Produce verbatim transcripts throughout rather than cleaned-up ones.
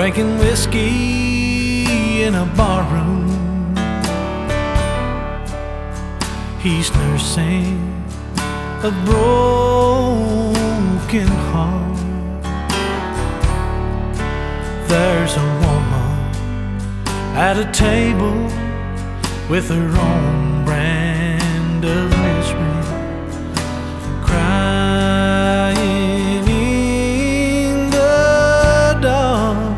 drinking whiskey in a barroom. He's nursing a broken heart. There's a woman at a table with her own brand of misery, crying in the dark.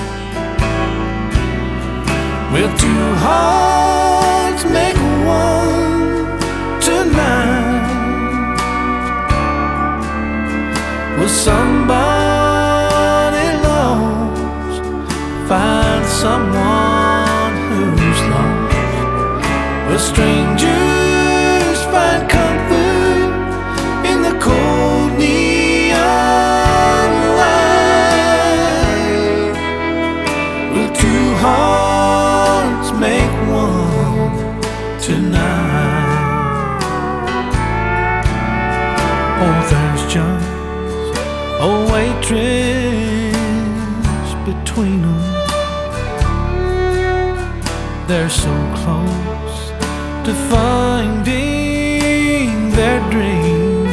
Will two hearts make one tonight? Will somebody lost find someone who's lost? Will strangers find comfort in the cold neon light? Will two hearts make one tonight? Oh, there's just a waitress between them. They're so close to finding their dream.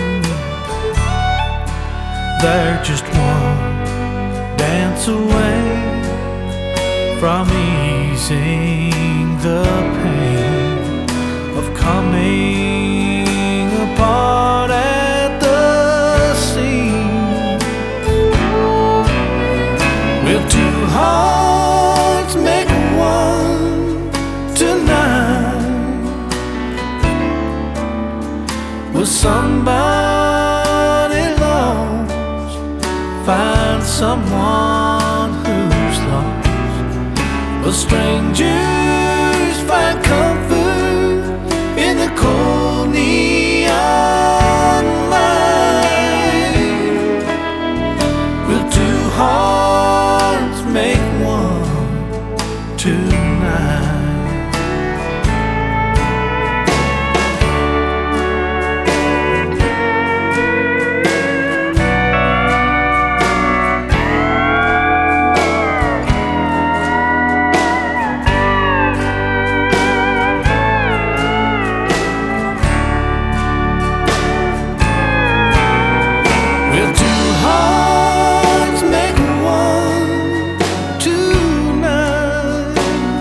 They're just one dance away from easing the pain of coming apart at the seams. Will two hearts make one tonight? Will somebody lost find someone who's lost? Will strangers find comfort in the cold neon light? Will two hearts make one tonight? Will two hearts make one tonight?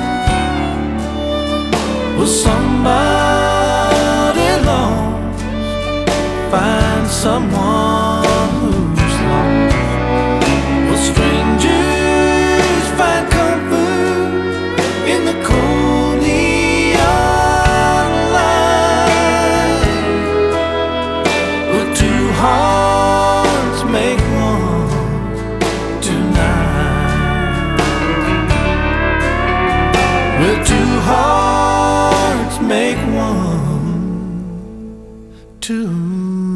Will somebody lost find someone who's lost? Will strangers find comfort in the cold neon light? Will two hearts make one tonight? Will two hearts make one tonight?